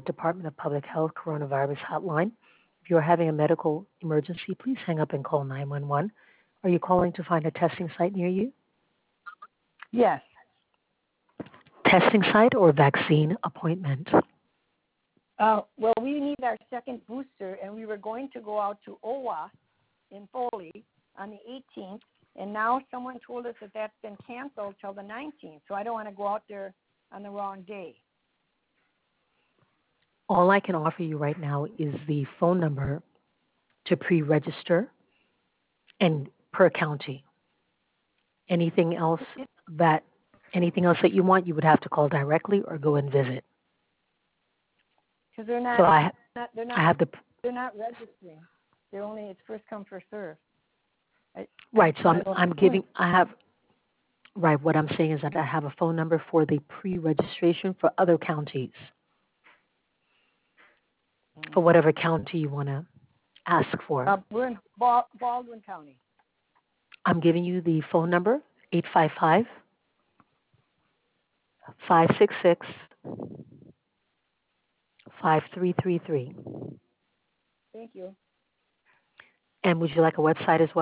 Department of Public Health Coronavirus Hotline. If you are having a medical emergency, please hang up and call 911. Are you calling to find a testing site near you? Yes. Testing site or vaccine appointment? Well, we need our second booster, and we were going to go out to OWA in Foley on the 18th, and now someone told us that that's been canceled till the 19th, so I don't want to go out there on the wrong day. All I can offer you right now is the phone number to pre-register and per county. Anything else that you want, you would have to call directly or go and visit. Because they're not, So I have the they're not registering. They're only, it's first come, first serve. Right. So what I'm saying is that I have a phone number for the pre-registration for other counties, for whatever county you want to ask for. We're in Baldwin County. I'm giving you the phone number, 855-566-5333. Thank you. And would you like a website as well?